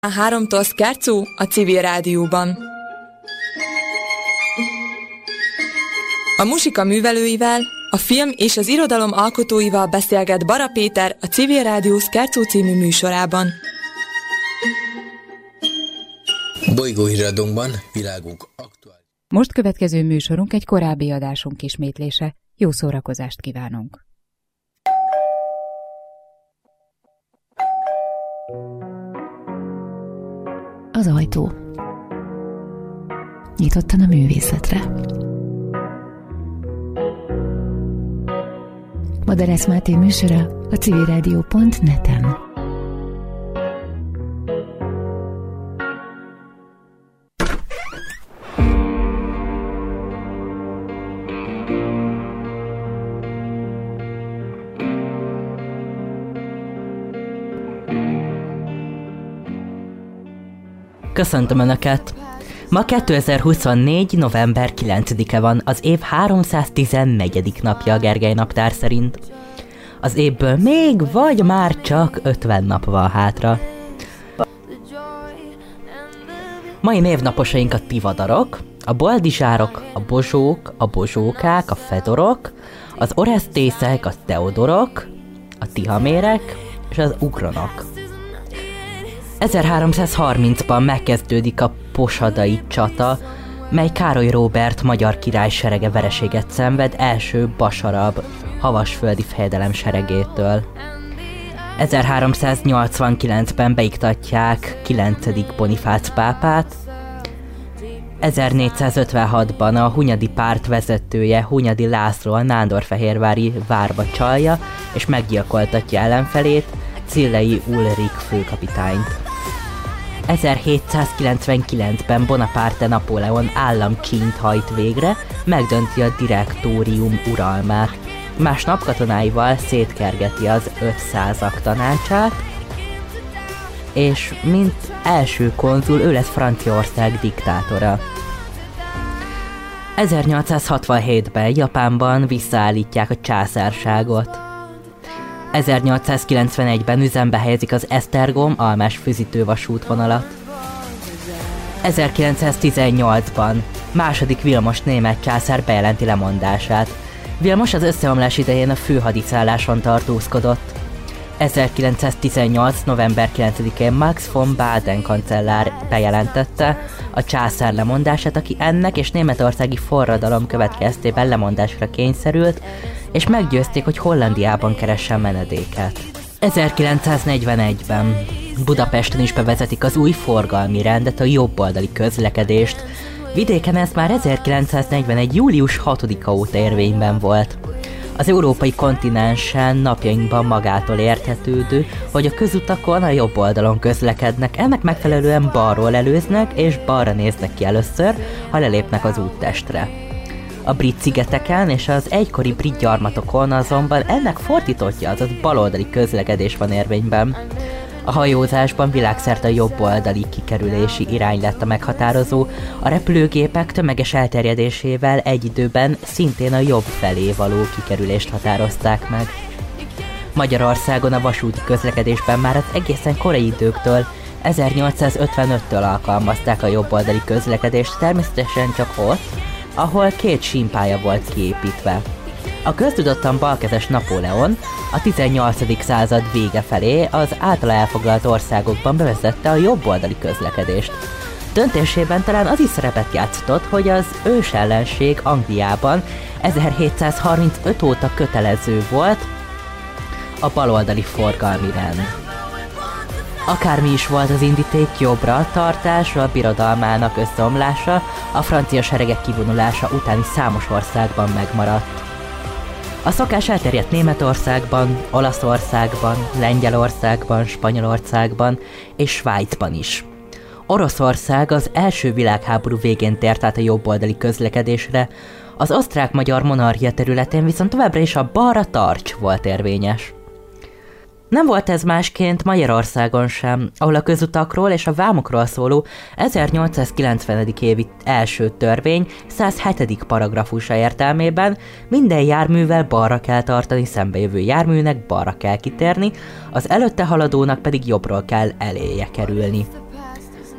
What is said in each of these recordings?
3-tól Szkárcú a Civil Rádióban. A muzsika művelőivel, a film és az irodalom alkotóival beszélget Bara Péter a Civil Rádió Szkárcú című műsorában. Bolygóhíradónkban világunk aktuális. Most következő műsorunk egy korábbi adásunk ismétlése. Jó szórakozást kívánunk! Az ajtó nyitottan a művészetre. Madarász Máté műsora a civilradio.net-en. Köszöntöm Önöket! Ma 2024. november 9-e van, az év 314. napja a Gergely naptár szerint. Az évből még vagy már csak 50 nap van hátra. Mai névnaposaink a Tivadarok, a Boldizsárok, a Bozsók, a Bozsókák, a Fedorok, az Oresztészek, a Teodorok, a Tihamérek és az Ugronok. 1330-ban megkezdődik a posadai csata, mely Károly Róbert magyar király serege vereséget szenved első Basarab havasföldi fejedelem seregétől. 1389-ben beiktatják 9. Bonifác pápát, 1456-ban a Hunyadi párt vezetője Hunyadi László a nándorfehérvári várba csalja és meggyilkoltatja ellenfelét, Cillei Ulrik főkapitányt. 1799-ben Bonaparte Napóleon államcsínyt hajt végre, megdönti a direktórium uralmát. Másnap katonáival szétkergeti az 500-ak tanácsát, és mint első konzul ő lesz Franciaország diktátora. 1867-ben Japánban visszaállítják a császárságot. 1891-ben üzembe helyezik az Esztergom-Almás füzítővasútvonalat. 1918-ban második Vilmos német császár bejelenti lemondását. Vilmos az összeomlás idején a főhadiszálláson tartózkodott. 1918. november 9-én Max von Baden kancellár bejelentette a császár lemondását, aki ennek és németországi forradalom következtében lemondásra kényszerült, és meggyőzték, hogy Hollandiában keressen menedéket. 1941-ben Budapesten is bevezetik az új forgalmi rendet, a jobboldali közlekedést. Vidéken ez már 1941. július 6-a óta érvényben volt. Az európai kontinensen napjainkban magától érthetődő, hogy a közutakon a jobb oldalon közlekednek, ennek megfelelően balról előznek és balra néznek ki először, ha lelépnek az úttestre. A brit szigeteken és az egykori brit gyarmatokon azonban ennek fordítottja, azaz baloldali közlekedés van érvényben. A hajózásban világszerte a jobboldali kikerülési irány lett a meghatározó, a repülőgépek tömeges elterjedésével egy időben szintén a jobb felé való kikerülést határozták meg. Magyarországon a vasúti közlekedésben már az egészen korai időktől, 1855-től alkalmazták a jobboldali közlekedést, természetesen csak ott, ahol 2 sínpálya volt kiépítve. A köztudottan balkezes Napóleon a 18. század vége felé az általa elfoglalt országokban bevezette a jobboldali közlekedést. Döntésében talán az is szerepet játszott, hogy az ős ellenség Angliában 1735 óta kötelező volt a baloldali forgalmi rend. Akármi is volt az indíték, jobbra tartásra, a birodalmának összeomlása, a francia seregek kivonulása utáni számos országban megmaradt. A szokás elterjedt Németországban, Olaszországban, Lengyelországban, Spanyolországban és Svájcban is. Oroszország az első világháború végén tért át a jobboldali közlekedésre, az osztrák-magyar monarchia területén viszont továbbra is a balra tarts volt érvényes. Nem volt ez másként Magyarországon sem, ahol a közutakról és a vámokról szóló 1890. évi első törvény 107. paragrafusa értelmében minden járművel balra kell tartani, szembejövő járműnek balra kell kitérni, az előtte haladónak pedig jobbról kell eléje kerülni.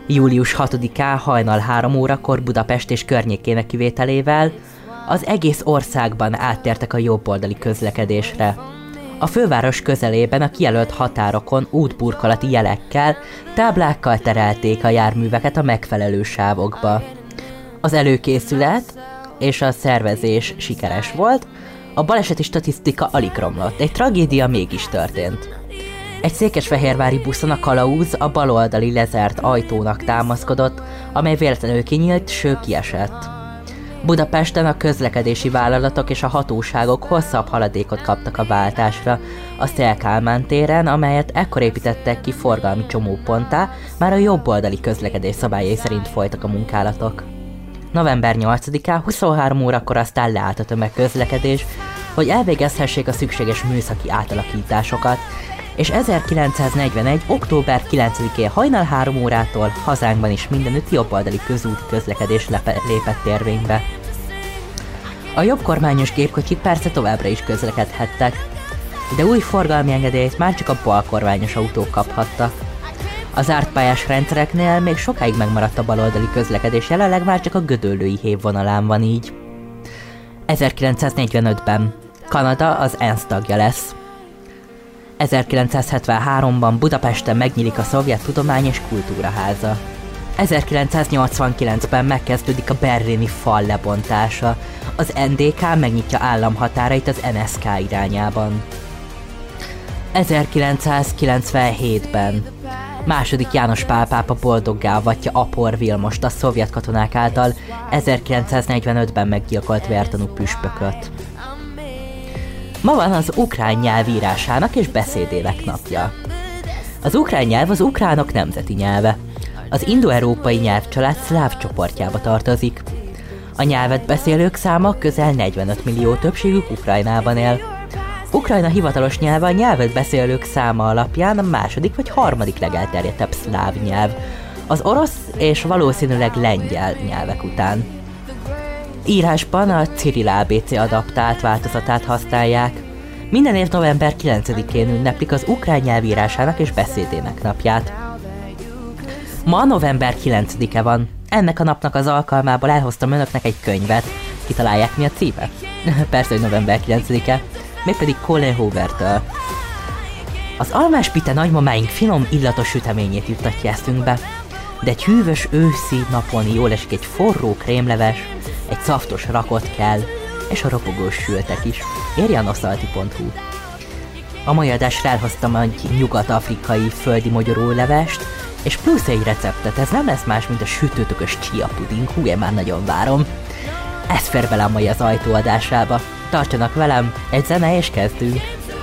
Július 6-án hajnal 3 órakor Budapest és környékének kivételével az egész országban áttértek a jobboldali közlekedésre. A főváros közelében a kijelölt határokon útburkolati jelekkel, táblákkal terelték a járműveket a megfelelő sávokba. Az előkészület és a szervezés sikeres volt, a baleseti statisztika alig romlott, egy tragédia mégis történt. Egy székesfehérvári buszon a kalauz a baloldali lezárt ajtónak támaszkodott, amely véletlenül kinyílt, ső kiesett. Budapesten a közlekedési vállalatok és a hatóságok hosszabb haladékot kaptak a váltásra a Széll-Kálmán téren, amelyet ekkor építettek ki forgalmi csomóponttá, már a jobboldali közlekedés szabályai szerint folytak a munkálatok. November 8-án 23 órakor aztán leállt a tömegközlekedés, hogy elvégezhessék a szükséges műszaki átalakításokat, és 1941. október 9-én hajnal 3 órától hazánkban is mindenütt jobboldali közúti közlekedés lépett érvénybe. A jobbkormányos gépkocsik persze továbbra is közlekedhettek, de új forgalmi engedélyt már csak a balkormányos autók kaphattak. Az ártpályás rendszereknél még sokáig megmaradt a baloldali közlekedés, jelenleg már csak a gödöllői hévvonalán van így. 1945-ben Kanada az ENSZ tagja lesz. 1973-ban Budapesten megnyílik a Szovjet Tudomány és Kultúraháza. 1989-ben megkezdődik a berlini fal lebontása. Az NDK megnyitja államhatárait az NSK irányában. 1997-ben II. János Pál pápa boldoggá avatja Apor Vilmost, a szovjet katonák által 1945-ben meggyilkolt vértanú püspököt. Ma van az ukrán nyelv írásának és beszédének napja. Az ukrán nyelv az ukránok nemzeti nyelve. Az indo-európai nyelvcsalád szláv csoportjába tartozik. A nyelvet beszélők száma közel 45 millió, többségük Ukrajnában él. Ukrajna hivatalos nyelve a nyelvet beszélők száma alapján a második vagy harmadik legelterjedtebb szláv nyelv, az orosz és valószínűleg lengyel nyelvek után. Írásban a Cirill ABC adaptált változatát használják. Minden év november 9-én ünneplik az ukrán nyelv írásának és beszédének napját. Ma november 9-e van. Ennek a napnak az alkalmából elhoztam önöknek egy könyvet. Kitalálják, mi a címe? Persze, hogy november 9-e, mégpedig Colin Hoovertől. Az almás pite nagymamáink finom, illatos süteményét juttatja eszünkbe, de egy hűvös őszi napon jól esik egy forró krémleves, egy szaftos rakott kell, és a ropogós sültek is. Érje a noszalti.hu. A mai adásra elhoztam egy nyugat-afrikai földi mogyorólevest, és plusz egy receptet, ez nem lesz más, mint a sütőtökös chia puding, hú, én már nagyon várom. Ez fér bele a mai az ajtóadásába. Tartsanak velem, egy zene és kezdünk!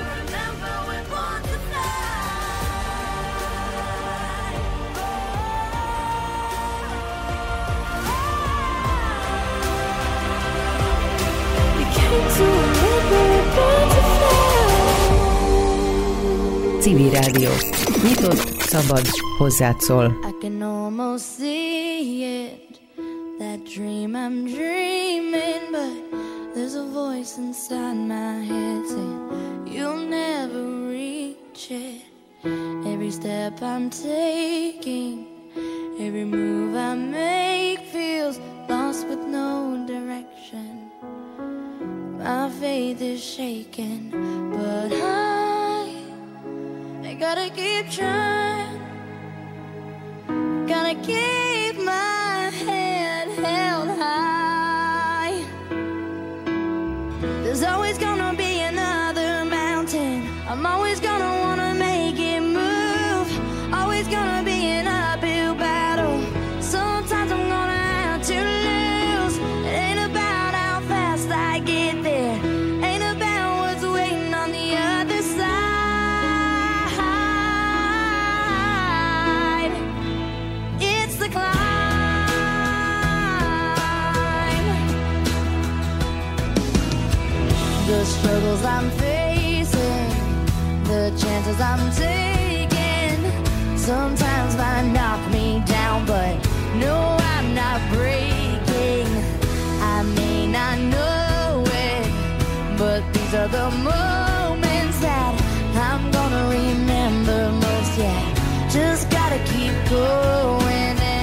Civil Rádió. Nyitott, szabad, hozzád szól. I can almost see it, that dream I'm dreaming, but there's a voice inside my head saying you'll never reach it. Every step I'm taking, every move I make feels lost with no direction. My faith is shaken, but I gotta keep trying, gotta keep my head held high. There's always gonna be another mountain, I'm always gonna wanna make it move. Always gonna be an uphill battle, sometimes I'm gonna have to lose. It ain't about how fast I get there, ain't about what's waiting on the other side. The struggles I'm facing, the chances I'm taking, sometimes might knock me down, but no, I'm not breaking. I may not know it, but these are the moments that I'm gonna remember most. Yeah, just gotta keep going.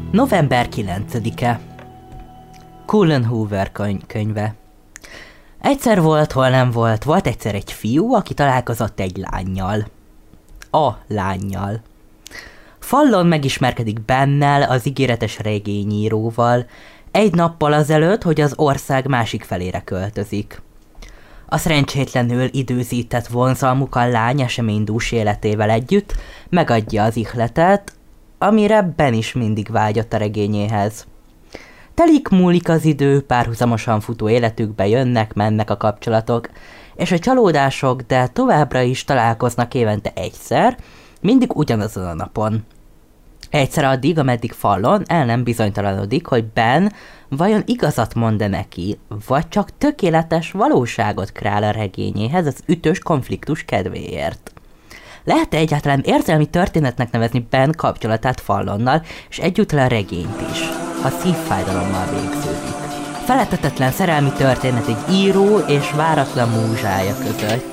November 9-e. Colin Hoover könyve. Egyszer volt, hol nem volt. Volt egyszer egy fiú, aki találkozott egy lánnyal. A lánnyal. Fallon megismerkedik Bennel, az ígéretes regényíróval, egy nappal azelőtt, hogy az ország másik felére költözik. A szerencsétlenül időzített vonzalmuk a lány eseménydús életével együtt megadja az ihletet, amire Ben is mindig vágyott a regényéhez. Telik múlik az idő, párhuzamosan futó életükbe jönnek-mennek a kapcsolatok, és a csalódások, de továbbra is találkoznak évente egyszer, mindig ugyanazon a napon. Egyszer addig, ameddig Fallon el nem bizonytalanodik, hogy Ben vajon igazat mond-e neki, vagy csak tökéletes valóságot kreál a regényéhez az ütős konfliktus kedvéért. Lehet-e egyáltalán érzelmi történetnek nevezni Ben kapcsolatát Fallonnal, és egyúttal a regényt is, ha szívfájdalommal végződik? Feledhetetlen szerelmi történet egy író és váratlan múzsája között.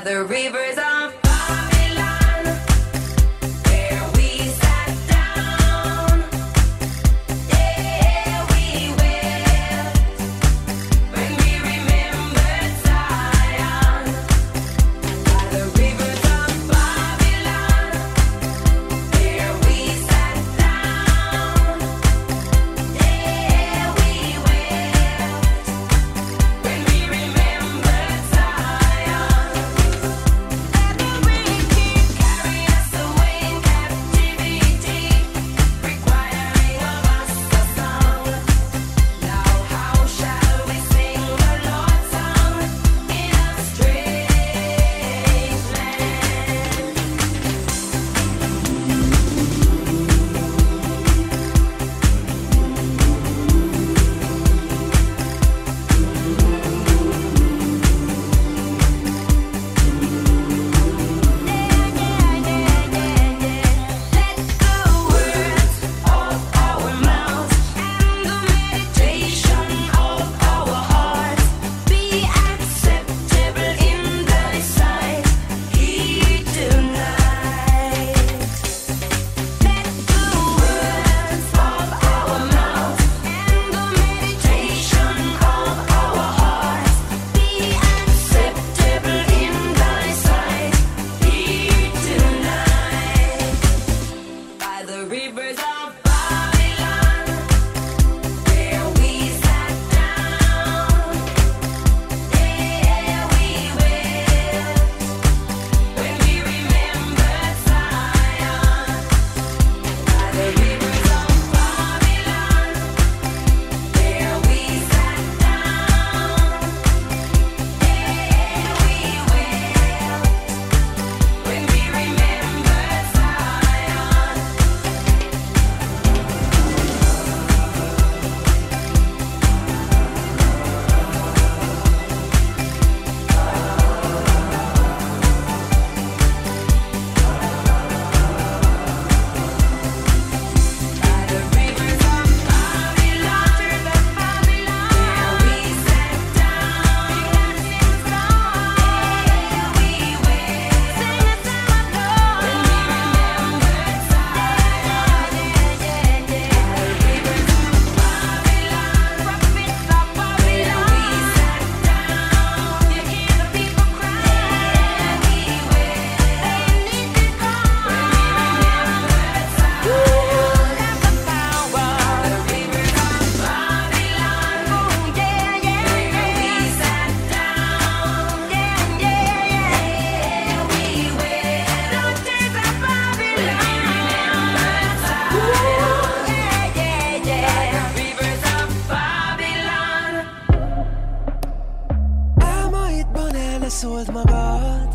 szóld magad.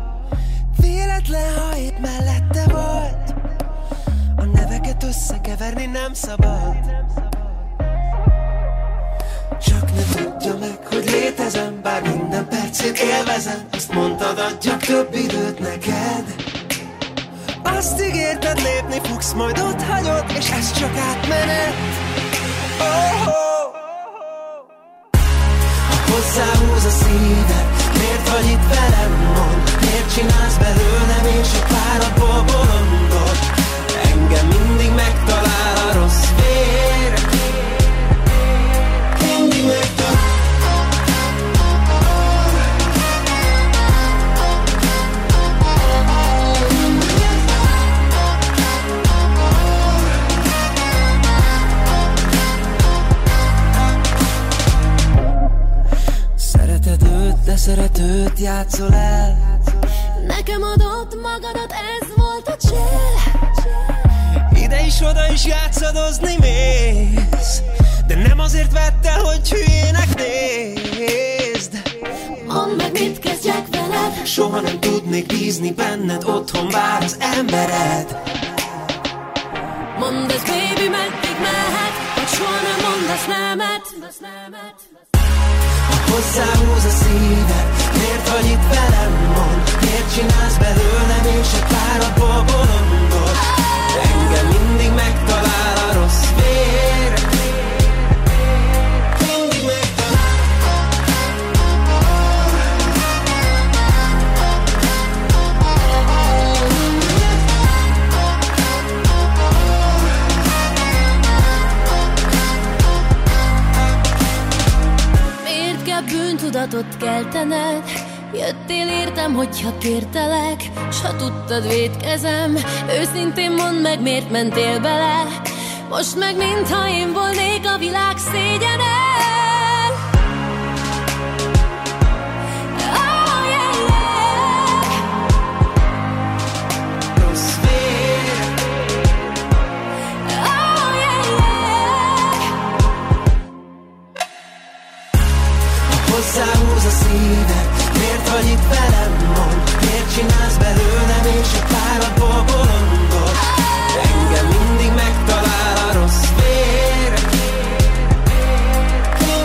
Véletlen, ha épp mellette vagy. A neveket összekeverni nem szabad. Csak ne tudja meg, hogy létezem, bár minden percét élvezem. Azt mondtad, adjak több időt neked. Azt ígérted, lépni fogsz, majd ott hagyod, és ez csak átmenet. Oh-oh. Ha hozzáhúz a szíved, miért vagy itt velem, mondd? Miért csinálsz belőlem és a páradból bolondot? Engem mindig megtalál a rossz vér. időt játszol el. Nekem adott magadat, ez volt a csél. Ide is, oda is játszadozni mész, de nem azért vettel, hogy hülyének nézd. Mondd meg, mit kezdjek veled. Soha nem tudnék bízni benned, otthon vár az embered. Mondd ezt, baby, meddig mehet, vagy soha nem mondasz nemet. Ha hozzáhúz a szíved, miért vagy itt velem, mondd? Miért csinálsz belőlem és egy páratból bolondot? Engem mindig megtalál a rossz vér. Mindig megtalál. Miért kell bűntudatot keltened? Jöttél értem, hogyha kértelek, s ha tudtad, vétkezem. Őszintén mondd meg, miért mentél bele. Most meg, mintha én volnék a világ szégyene. Oh, yeah, yeah. Rossz vér. Oh, yeah, yeah. Ha hozzáhúz a szíved, miért vagy itt velem, mondd? Miért csinálsz belőlem és egy páratból bolondot? Engem mindig megtalál a rossz vér.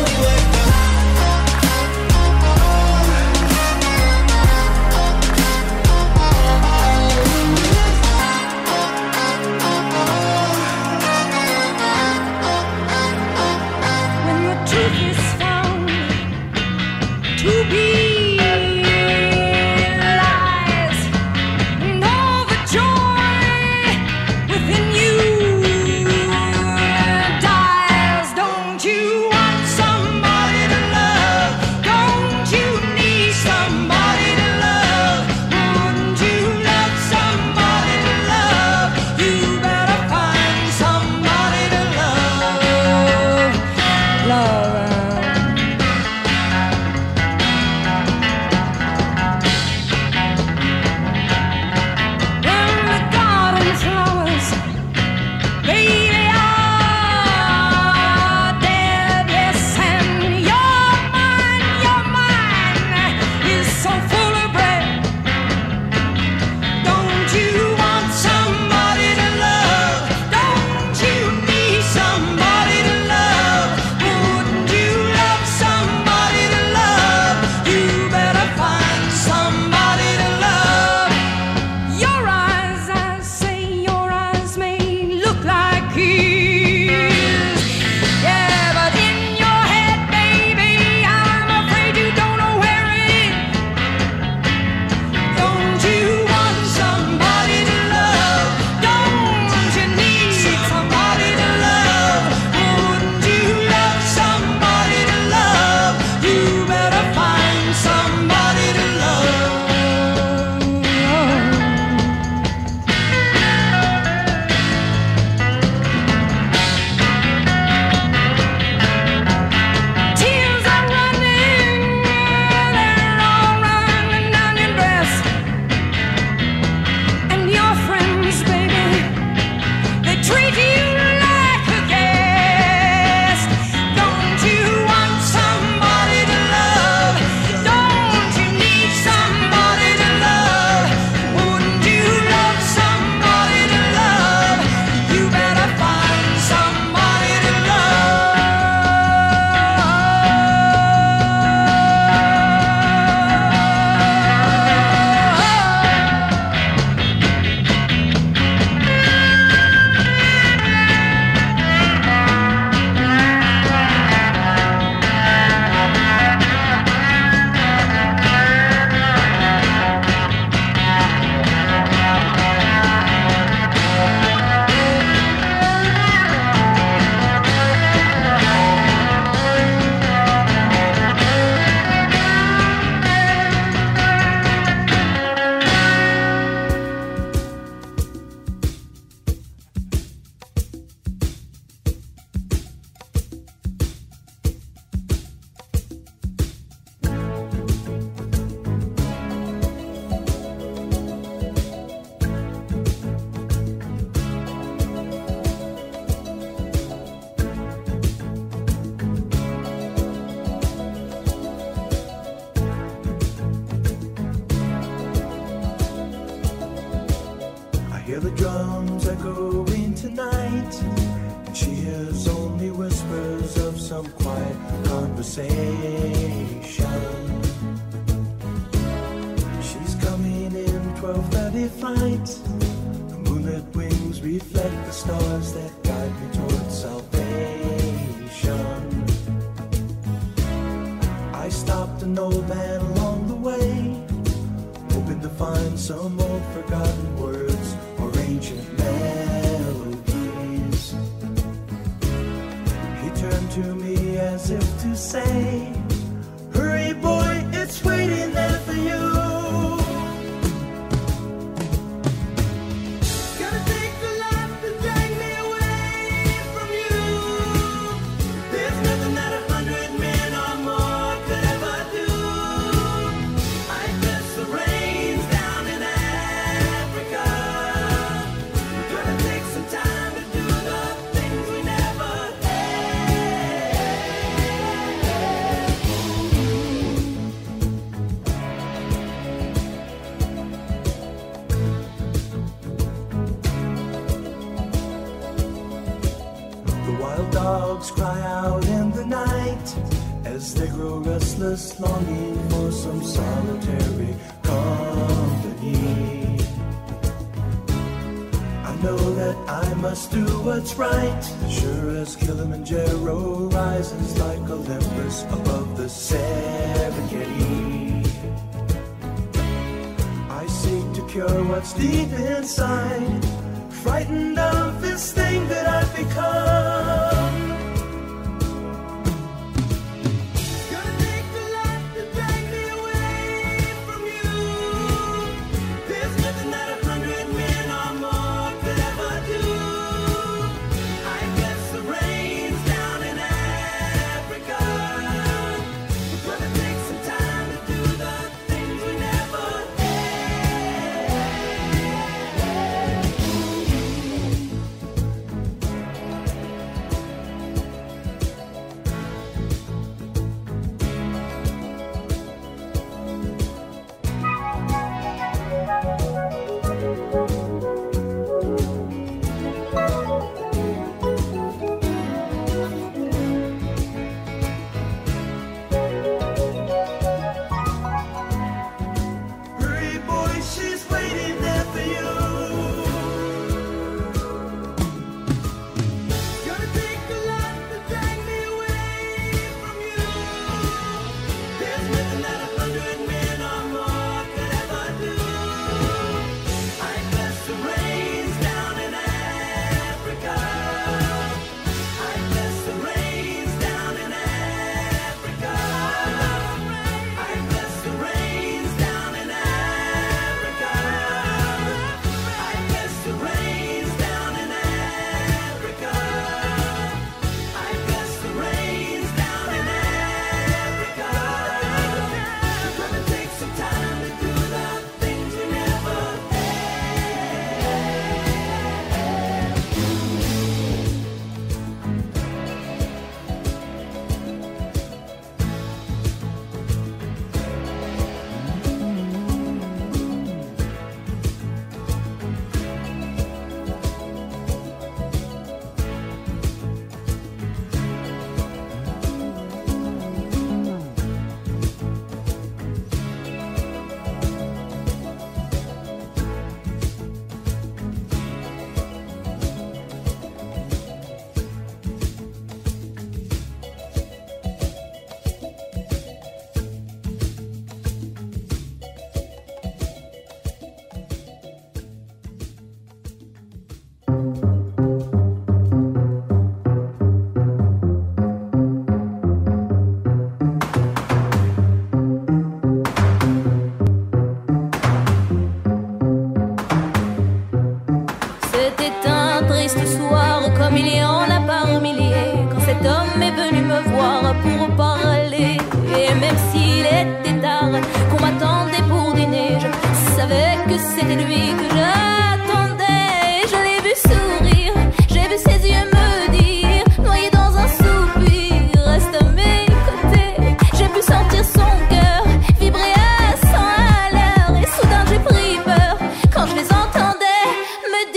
Hear the drums echoing tonight, and she hears only whispers of some quiet conversation. She's coming in 12:30 flight. The moonlit wings reflect the stars that guide me towards salvation. I stopped an old man along the way, hoping to find some old forgotten words or ancient melodies. He turned to me as if to say, hurry boy, it's waiting there for you. Gotta take a lot to drag me away from you. There's nothing that 100 men or more could ever do. I bless the rains down in Africa. We're gonna take some time to do the things we never The wild dogs cry out in the night as they grow restless, longing for some solitary company. I know that I must do what's right, sure as Kilimanjaro rises like Olympus above the Serengeti. I seek to cure what's deep inside, frightened of this thing that I've become. Gonna take a lot to drag me away from you. There's nothing that 100 men or more could ever do. I guess the rains down in Africa. We're gonna take some time to do the things we never Hurry, boy, she's waiting there for you. Gonna take a lot to drag me away from you. There's nothing that 100 men or more could ever do. I bless the rains down in Africa. I bless the rains down in Africa. I bless the rains down in Africa. I bless the rains down in Africa. I bless the rains down in Africa. We're gonna take some time to do the things we never C'était un triste soir, comme il y en a par milliers, quand cet homme est venu me voir pour parler. Et même s'il était tard, qu'on m'attendait pour dîner, je savais que c'était lui que j'attendais. Je l'ai vu sourire, j'ai vu ses yeux me dire, noyé dans un soupir, reste à mes côtés. J'ai pu sentir son cœur vibrer à 100 à l'heure, et soudain j'ai pris peur quand je les entendais me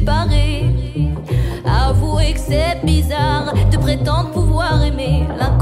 séparer. Avouez que c'est bizarre de prétendre pouvoir aimer l'un